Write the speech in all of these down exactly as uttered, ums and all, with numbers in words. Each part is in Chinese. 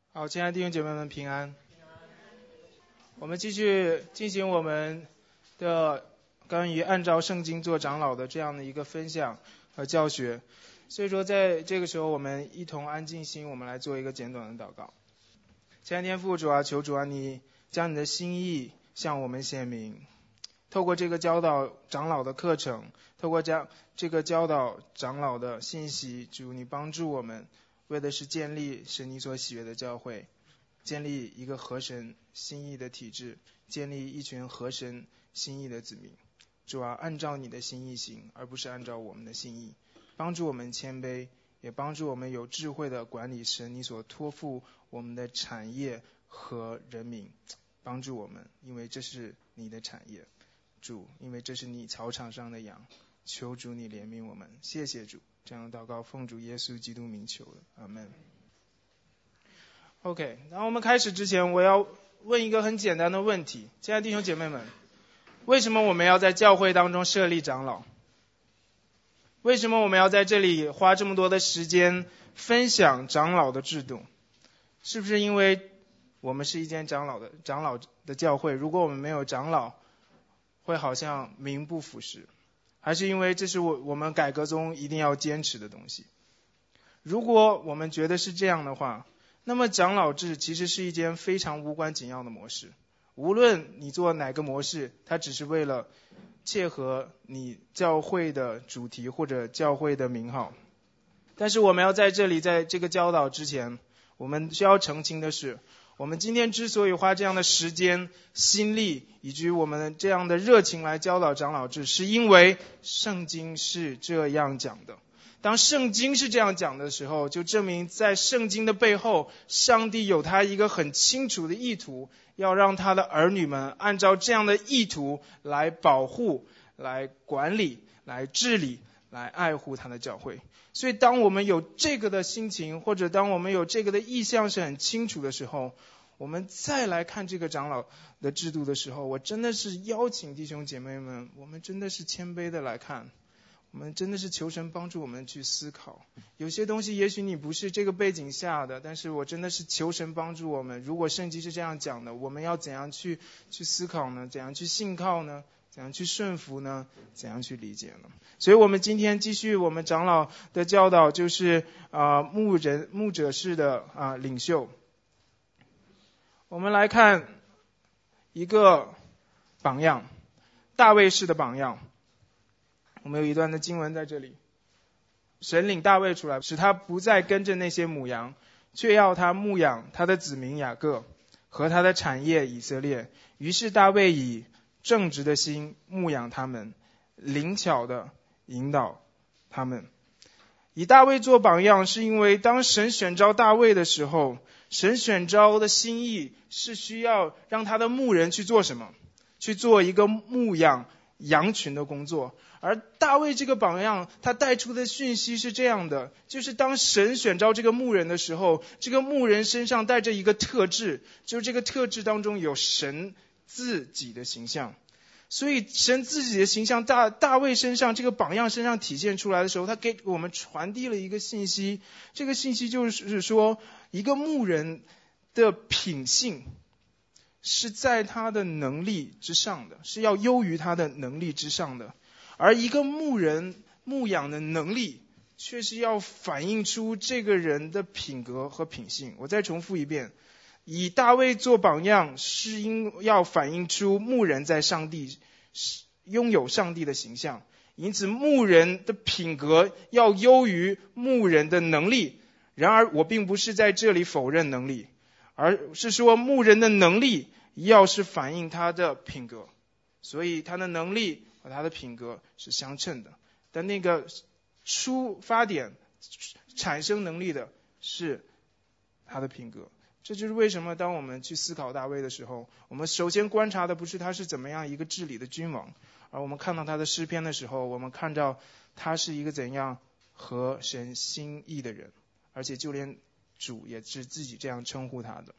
好，亲爱的弟兄姐妹们平安。我们继续进行我们的关于按照圣经做长老的这样的一个分享和教学。所以说在这个时候我们一同安静心，我们来做一个简短的祷告。亲爱的天父主啊，求主啊，你将你的心意向我们显明，透过这个教导长老的课程，透过这这个教导长老的信息，主你帮助我们，为的是建立神你所喜悦的教会，建立一个合神心意的体制，建立一群合神心意的子民。主啊，按照你的心意行，而不是按照我们的心意。帮助我们谦卑，也帮助我们有智慧的管理神你所托付我们的产业和人民。帮助我们，因为这是你的产业。主，因为这是你草场上的羊，求主你怜悯我们。谢谢主，这样祷告奉主耶稣基督名求的，阿们。OK， 然后我们开始之前，我要问一个很简单的问题，亲爱的弟兄姐妹们，为什么我们要在教会当中设立长老？为什么我们要在这里花这么多的时间分享长老的制度？是不是因为我们是一间长老的长老的教会，如果我们没有长老，会好像名不副实？还是因为这是我我们改革中一定要坚持的东西？如果我们觉得是这样的话，那么长老制其实是一件非常无关紧要的模式。无论你做哪个模式，它只是为了切合你教会的主题或者教会的名号。但是我们要在这里，在这个教导之前，我们需要澄清的是，我们今天之所以花这样的时间、心力以及我们这样的热情来教导长老制，是因为圣经是这样讲的。当圣经是这样讲的时候，就证明在圣经的背后，上帝有他一个很清楚的意图，要让他的儿女们按照这样的意图来保护、来管理、来治理、来爱护他的教会。所以当我们有这个的心情，或者当我们有这个的意向是很清楚的时候，我们再来看这个长老的制度的时候，我真的是邀请弟兄姐妹们，我们真的是谦卑的来看，我们真的是求神帮助我们去思考。有些东西也许你不是这个背景下的，但是我真的是求神帮助我们，如果圣经是这样讲的，我们要怎样去去思考呢？怎样去信靠呢？怎样去顺服呢？怎样去理解呢？所以我们今天继续我们长老的教导，就是啊、呃、牧人牧者式的啊、呃、领袖。我们来看一个榜样，大卫式的榜样。我们有一段的经文在这里，神领大卫出来，使他不再跟着那些母羊，却要他牧养他的子民雅各和他的产业以色列。于是大卫以正直的心牧养他们，灵巧的引导他们。以大卫做榜样，是因为当神选召大卫的时候，神选召的心意是需要让他的牧人去做什么？去做一个牧养羊群的工作。而大卫这个榜样，他带出的讯息是这样的，就是当神选召这个牧人的时候，这个牧人身上带着一个特质，就是这个特质当中有神自己的形象。所以神自己的形象大大卫身上，这个榜样身上体现出来的时候，他给我们传递了一个信息。这个信息就是说，一个牧人的品性是在他的能力之上的，是要优于他的能力之上的。而一个牧人牧养的能力却是要反映出这个人的品格和品性。我再重复一遍，以大卫做榜样，是因要反映出牧人在上帝拥有上帝的形象，因此牧人的品格要优于牧人的能力。然而我并不是在这里否认能力，而是说牧人的能力要是反映他的品格，所以他的能力和他的品格是相称的。但那个出发点产生能力的是他的品格。这就是为什么当我们去思考大卫的时候，我们首先观察的不是他是怎么样一个治理的君王，而我们看到他的诗篇的时候，我们看到他是一个怎样合神心意的人，而且就连主也是自己这样称呼他的。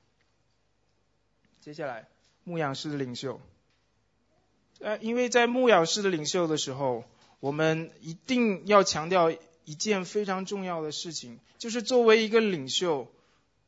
接下来牧养式的领袖，呃，因为在牧养式的领袖的时候，我们一定要强调一件非常重要的事情，就是作为一个领袖，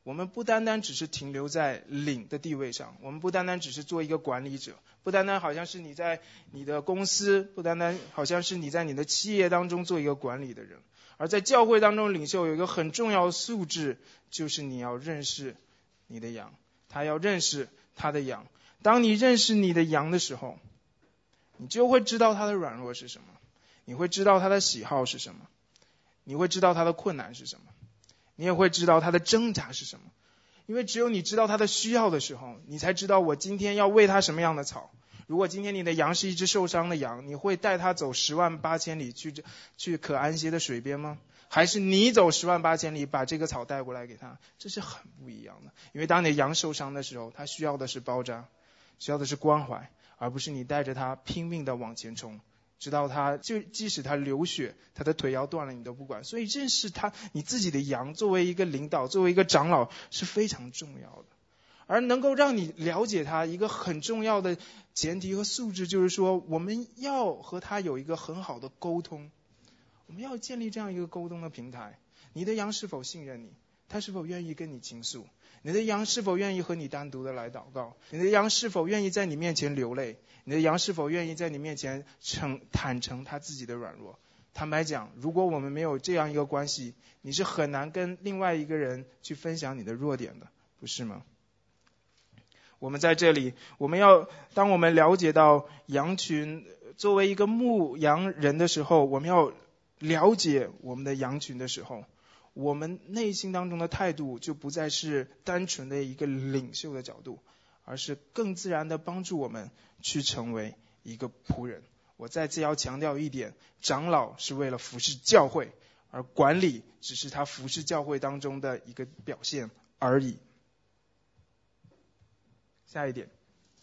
我们不单单只是停留在领的地位上，我们不单单只是做一个管理者，不单单好像是你在你的公司，不单单好像是你在你的企业当中做一个管理的人，而在教会当中领袖有一个很重要的素质，就是你要认识你的羊，他要认识他的羊。当你认识你的羊的时候，你就会知道他的软弱是什么，你会知道他的喜好是什么，你会知道他的困难是什么，你也会知道他的挣扎是什么。因为只有你知道他的需要的时候，你才知道我今天要喂他什么样的草。如果今天你的羊是一只受伤的羊，你会带他走十万八千里去去可安歇的水边吗？还是你走十万八千里把这个草带过来给他？这是很不一样的。因为当你的羊受伤的时候，他需要的是包扎，需要的是关怀，而不是你带着他拼命的往前冲，直到他就即使他流血，他的腿要断了你都不管。所以认识他你自己的羊，作为一个领导，作为一个长老是非常重要的。而能够让你了解他一个很重要的前提和素质，就是说我们要和他有一个很好的沟通，我们要建立这样一个沟通的平台。你的羊是否信任你？他是否愿意跟你倾诉？你的羊是否愿意和你单独的来祷告？你的羊是否愿意在你面前流泪？你的羊是否愿意在你面前诚坦诚他自己的软弱？坦白讲，如果我们没有这样一个关系，你是很难跟另外一个人去分享你的弱点的，不是吗？我们在这里，我们要当我们了解到羊群作为一个牧羊人的时候，我们要了解我们的羊群的时候，我们内心当中的态度就不再是单纯的一个领袖的角度，而是更自然的帮助我们去成为一个仆人。我再次要强调一点，长老是为了服侍教会，而管理只是他服侍教会当中的一个表现而已。下一点，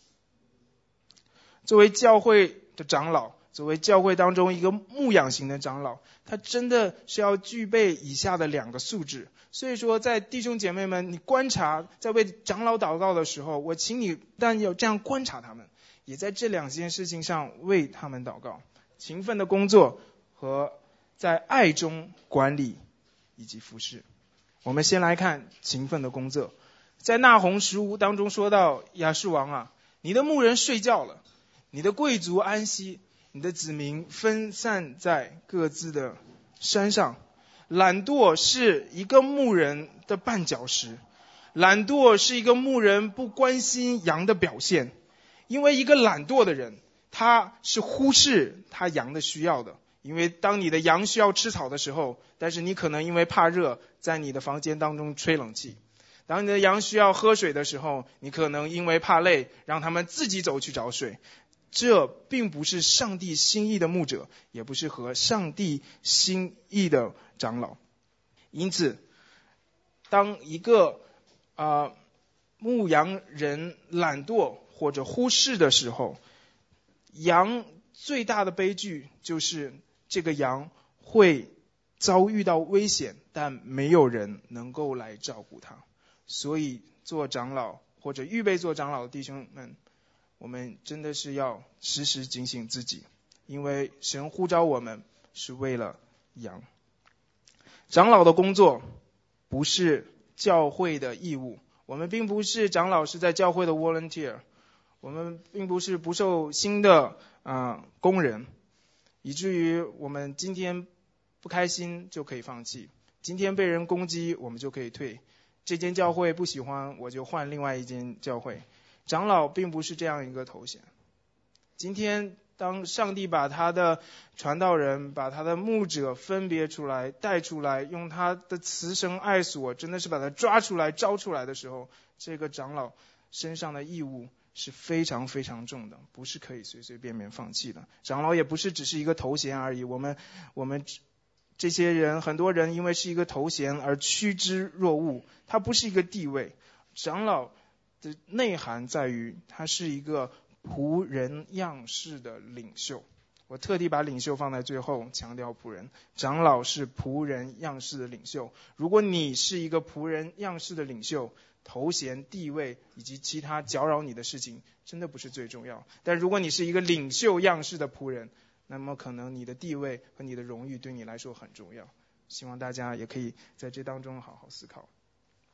作为教会的长老，作为教会当中一个牧养型的长老，他真的是要具备以下的两个素质。所以说在弟兄姐妹们，你观察在为长老祷告的时候，我请你但要这样观察他们，也在这两件事情上为他们祷告：勤奋的工作和在爱中管理以及服侍。我们先来看勤奋的工作。在纳鸿书当中说到，亚述王啊，你的牧人睡觉了，你的贵族安息，你的子民分散在各自的山上。懒惰是一个牧人的绊脚石，懒惰是一个牧人不关心羊的表现。因为一个懒惰的人，他是忽视他羊的需要的。因为当你的羊需要吃草的时候，但是你可能因为怕热，在你的房间当中吹冷气。当你的羊需要喝水的时候，你可能因为怕累，让他们自己走去找水。这并不是上帝心意的牧者，也不是合上帝心意的长老。因此，当一个呃牧羊人懒惰或者忽视的时候，羊最大的悲剧就是这个羊会遭遇到危险，但没有人能够来照顾它。所以做长老或者预备做长老的弟兄们，我们真的是要时时警醒自己，因为神呼召我们是为了羊。长老的工作不是教会的义务，我们并不是长老是在教会的 volunteer， 我们并不是不受薪的、呃、工人，以至于我们今天不开心就可以放弃，今天被人攻击我们就可以退，这间教会不喜欢我就换另外一间教会。长老并不是这样一个头衔。今天当上帝把他的传道人，把他的牧者分别出来带出来，用他的慈绳爱索真的是把他抓出来招出来的时候，这个长老身上的义务是非常非常重的，不是可以随随便便放弃的。长老也不是只是一个头衔而已，我们我们这些人，很多人因为是一个头衔而趋之若鹜，它不是一个地位。长老的内涵在于他是一个仆人样式的领袖，我特地把领袖放在最后，强调仆人。长老是仆人样式的领袖。如果你是一个仆人样式的领袖，头衔、地位以及其他搅扰你的事情真的不是最重要。但如果你是一个领袖样式的仆人，那么可能你的地位和你的荣誉对你来说很重要。希望大家也可以在这当中好好思考。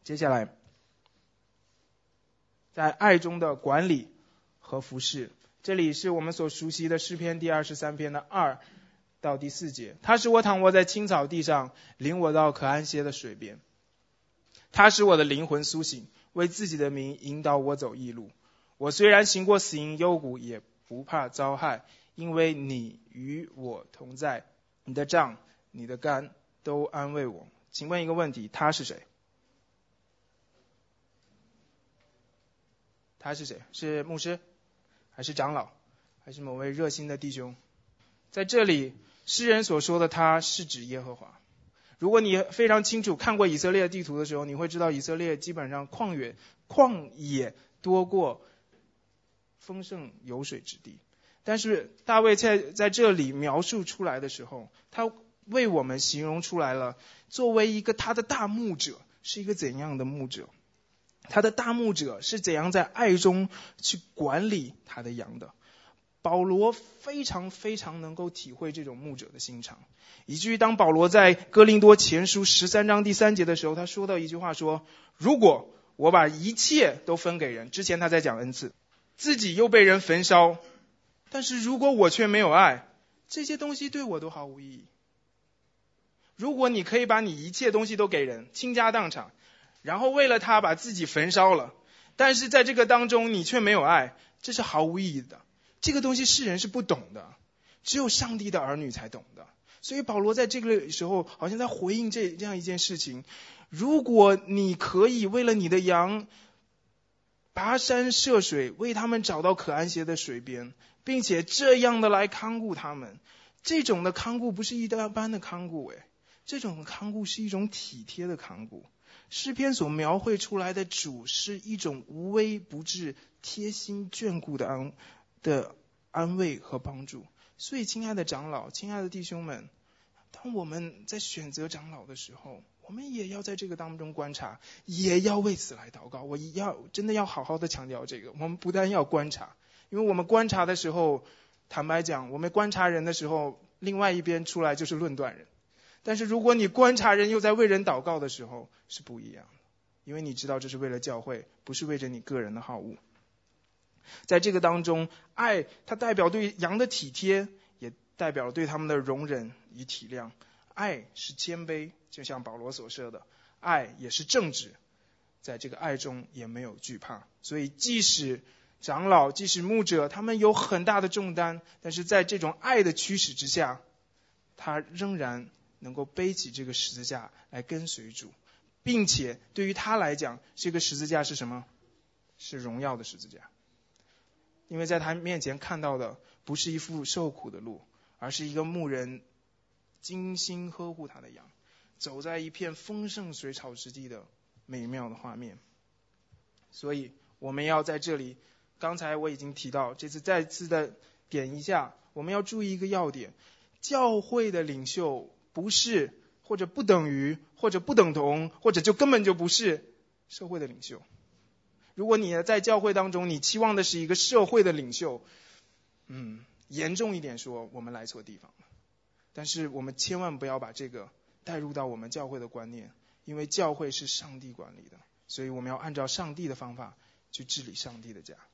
接下来，在爱中的管理和服侍，这里是我们所熟悉的诗篇第二十三篇的二到第四节。他使我躺卧在青草地上，领我到可安歇的水边。他使我的灵魂苏醒，为自己的名引导我走义路。我虽然行过死荫幽谷，也不怕遭害，因为你与我同在，你的杖你的竿都安慰我。请问一个问题，他是谁？他是谁？是牧师，还是长老，还是某位热心的弟兄？在这里诗人所说的他是指耶和华。如果你非常清楚看过以色列地图的时候，你会知道以色列基本上旷野旷野多过丰盛有水之地。但是大卫在在这里描述出来的时候，他为我们形容出来了作为一个他的大牧者是一个怎样的牧者，他的大牧者是怎样在爱中去管理他的羊的。保罗非常非常能够体会这种牧者的心肠，以至于当保罗在哥林多前书十三章第三节的时候，他说到一句话说，如果我把一切都分给人，之前他在讲恩赐，自己又被人焚烧，但是如果我却没有爱，这些东西对我都毫无意义。如果你可以把你一切东西都给人，倾家荡产，然后为了他把自己焚烧了，但是在这个当中你却没有爱，这是毫无意义的。这个东西世人是不懂的，只有上帝的儿女才懂的。所以保罗在这个时候好像在回应这这样一件事情，如果你可以为了你的羊跋山涉水，为他们找到可安歇的水边，并且这样的来看顾他们，这种的看顾不是一般的看顾，诶，这种的看顾是一种体贴的看顾。诗篇所描绘出来的主是一种无微不至、贴心眷顾的安的安慰和帮助。所以亲爱的长老，亲爱的弟兄们，当我们在选择长老的时候，我们也要在这个当中观察，也要为此来祷告。我要真的要好好的强调这个，我们不但要观察，因为我们观察的时候，坦白讲，我们观察人的时候，另外一边出来就是论断人。但是如果你观察人又在为人祷告的时候，是不一样的，因为你知道这是为了教会，不是为着你个人的好恶。在这个当中，爱它代表对羊的体贴，也代表对他们的容忍与体谅。爱是谦卑，就像保罗所说的，爱也是正直，在这个爱中也没有惧怕。所以即使长老，即使牧者，他们有很大的重担，但是在这种爱的驱使之下，他仍然能够背起这个十字架来跟随主，并且对于他来讲，这个十字架是什么？是荣耀的十字架。因为在他面前看到的不是一副受苦的路，而是一个牧人精心呵护他的羊，走在一片丰盛水草之地的美妙的画面。所以我们要在这里，刚才我已经提到，这次再次的点一下，我们要注意一个要点，教会的领袖不是或者不等于或者不等同或者就根本就不是社会的领袖。如果你在教会当中你期望的是一个社会的领袖，嗯，严重一点说，我们来错地方了。但是我们千万不要把这个带入到我们教会的观念，因为教会是上帝管理的，所以我们要按照上帝的方法去治理上帝的家。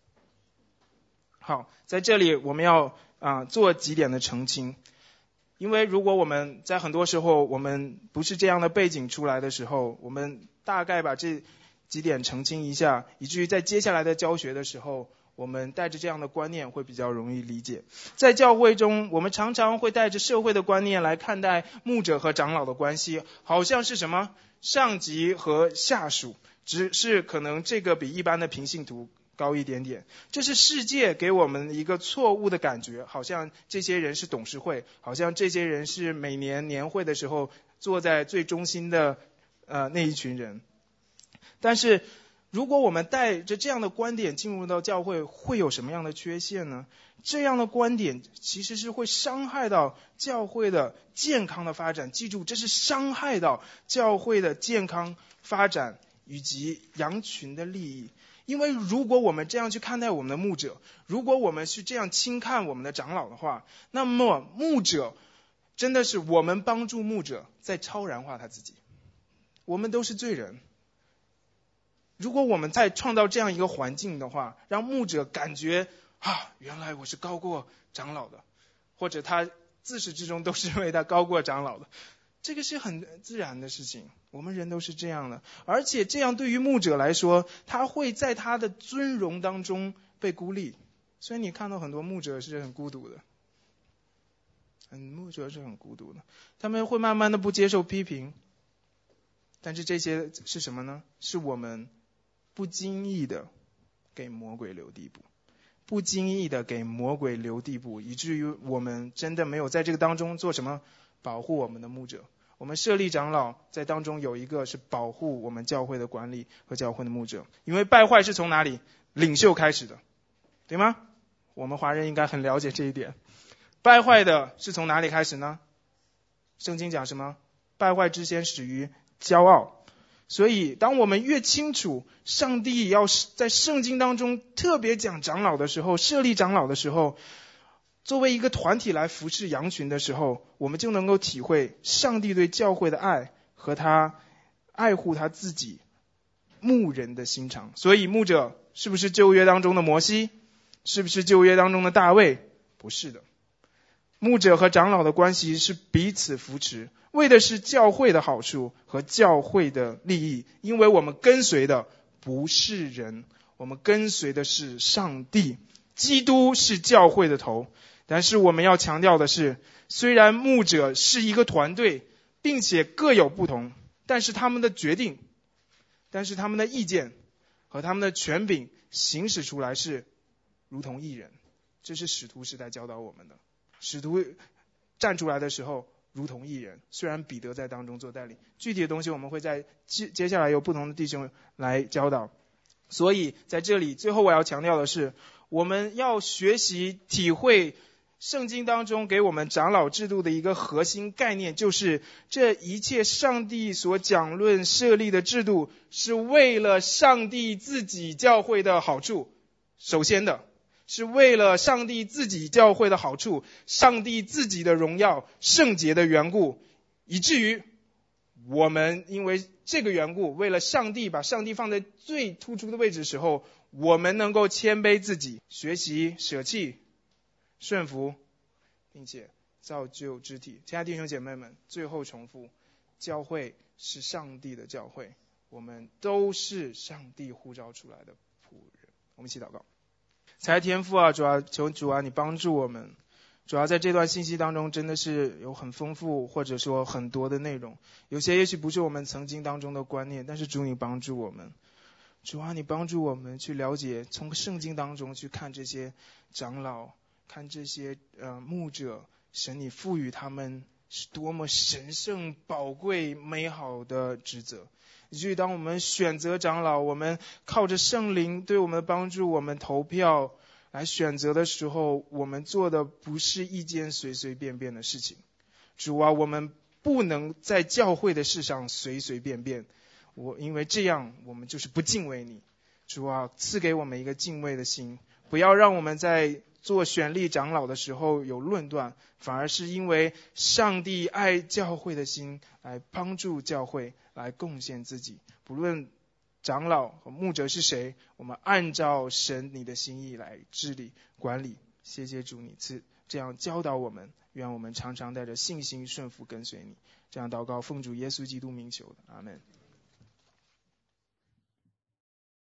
好，在这里我们要啊、呃、做几点的澄清，因为如果我们在很多时候我们不是这样的背景出来的时候，我们大概把这几点澄清一下，以至于在接下来的教学的时候，我们带着这样的观念会比较容易理解。在教会中，我们常常会带着社会的观念来看待牧者和长老的关系，好像是什么上级和下属，只是可能这个比一般的平信徒高一点点。这是世界给我们一个错误的感觉，好像这些人是董事会，好像这些人是每年年会的时候坐在最中心的呃那一群人。但是如果我们带着这样的观点进入到教会，会有什么样的缺陷呢？这样的观点其实是会伤害到教会的健康的发展。记住，这是伤害到教会的健康发展以及羊群的利益。因为如果我们这样去看待我们的牧者，如果我们是这样轻看我们的长老的话，那么牧者真的是我们帮助牧者在超然化他自己。我们都是罪人， 如果我们再创造这样一个环境的话，让牧者感觉啊，原来我是高过长老的，或者他自始至终都是因为他高过长老的，这个是很自然的事情，我们人都是这样的。而且这样对于牧者来说，他会在他的尊荣当中被孤立，所以你看到很多牧者是很孤独的，很牧者是很孤独的，他们会慢慢的不接受批评，但是这些是什么呢？是我们不经意的给魔鬼留地步，不经意的给魔鬼留地步，以至于我们真的没有在这个当中做什么保护我们的牧者。我们设立长老在当中有一个是保护我们教会的管理和教会的牧者，因为败坏是从哪里？领袖开始的，对吗？我们华人应该很了解这一点。败坏的是从哪里开始呢？圣经讲什么？败坏之先始于骄傲。所以当我们越清楚上帝要在圣经当中特别讲长老的时候，设立长老的时候，作为一个团体来服侍羊群的时候，我们就能够体会上帝对教会的爱和他爱护他自己牧人的心肠。所以牧者是不是旧约当中的摩西？是不是旧约当中的大卫？不是的。牧者和长老的关系是彼此扶持，为的是教会的好处和教会的利益。因为我们跟随的不是人，我们跟随的是上帝。基督是教会的头。但是我们要强调的是，虽然牧者是一个团队，并且各有不同，但是他们的决定，但是他们的意见和他们的权柄行使出来是如同一人。这是使徒时代教导我们的。使徒站出来的时候如同一人，虽然彼得在当中做带领，具体的东西我们会在接接下来有不同的弟兄来教导。所以在这里最后我要强调的是，我们要学习体会圣经当中给我们长老制度的一个核心概念，就是这一切上帝所讲论设立的制度是为了上帝自己教会的好处。首先的是为了上帝自己教会的好处，上帝自己的荣耀圣洁的缘故，以至于我们因为这个缘故，为了上帝把上帝放在最突出的位置的时候，我们能够谦卑自己，学习舍弃顺服，并且造就肢体。亲爱的弟兄姐妹们，最后重复，教会是上帝的教会，我们都是上帝呼召出来的仆人。我们一起祷告。才天父啊，主啊，求主啊，你帮助我们。主要在这段信息当中真的是有很丰富或者说很多的内容，有些也许不是我们曾经当中的观念，但是主你帮助我们。主啊，你帮助我们去了解，从圣经当中去看这些长老，看这些呃牧者，神你赋予他们是多么神圣宝贵美好的职责，以至于当我们选择长老，我们靠着圣灵对我们的帮助，我们投票来选择的时候，我们做的不是一件随随便便的事情。主啊，我们不能在教会的事上随随便便，我因为这样我们就是不敬畏你。主啊，赐给我们一个敬畏的心，不要让我们在做选立长老的时候有论断，反而是因为上帝爱教会的心来帮助教会，来贡献自己。不论长老和牧者是谁，我们按照神你的心意来治理管理。谢谢主你赐这样教导我们，愿我们常常带着信心顺服跟随你。这样祷告奉主耶稣基督名求的，阿们。